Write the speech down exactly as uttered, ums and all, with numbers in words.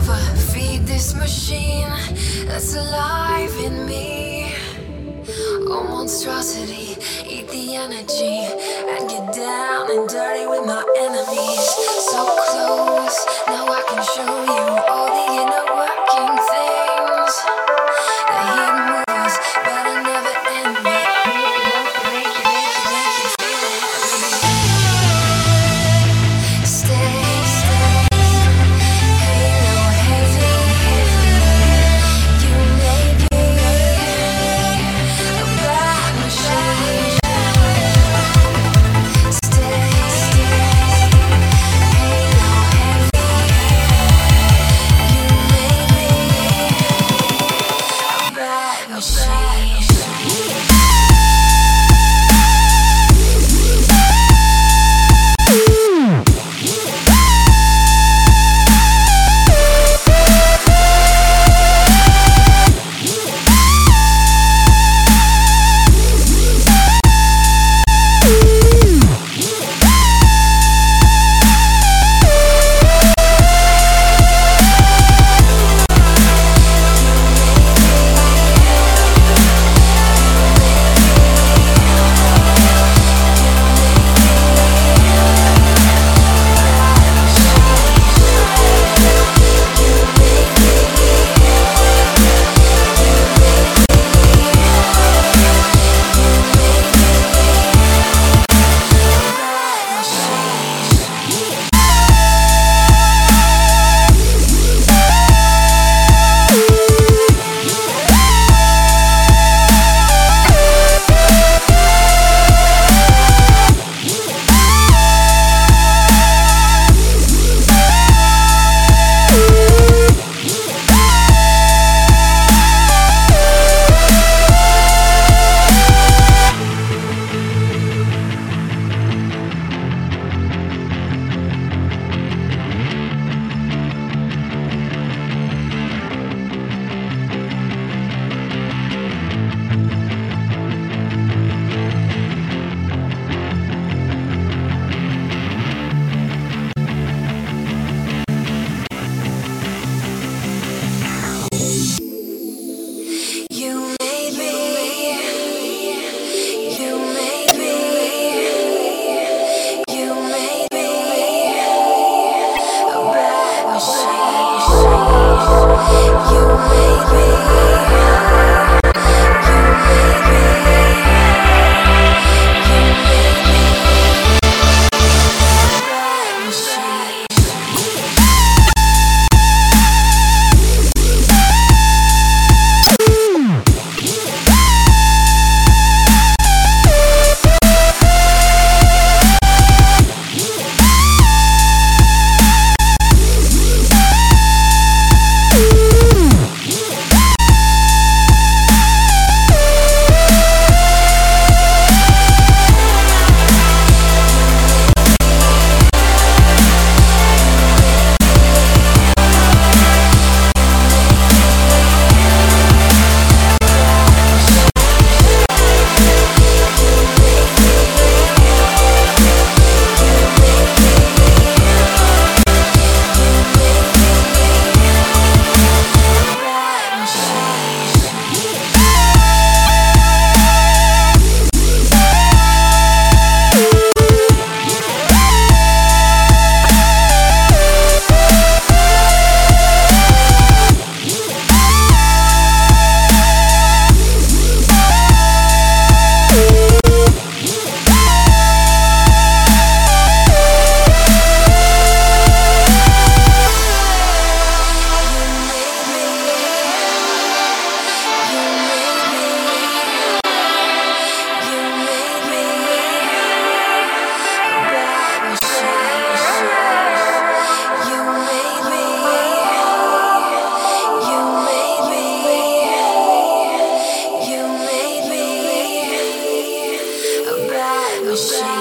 Feed this machine that's alive in me. Oh, monstrosity, eat the energy and get down and dirty with my enemies. So close, now I can show you all the inner working things. The hidden movers, but I never end me. Make you, make you, make you feel heavy. Stay, stay, halo heavy. You may be a bad machine. Stay, stay, halo heavy. You may be a bad machine. You made me, you made me, you made me a bad machine. You made me, you made me, you made me a bad machine. Machine.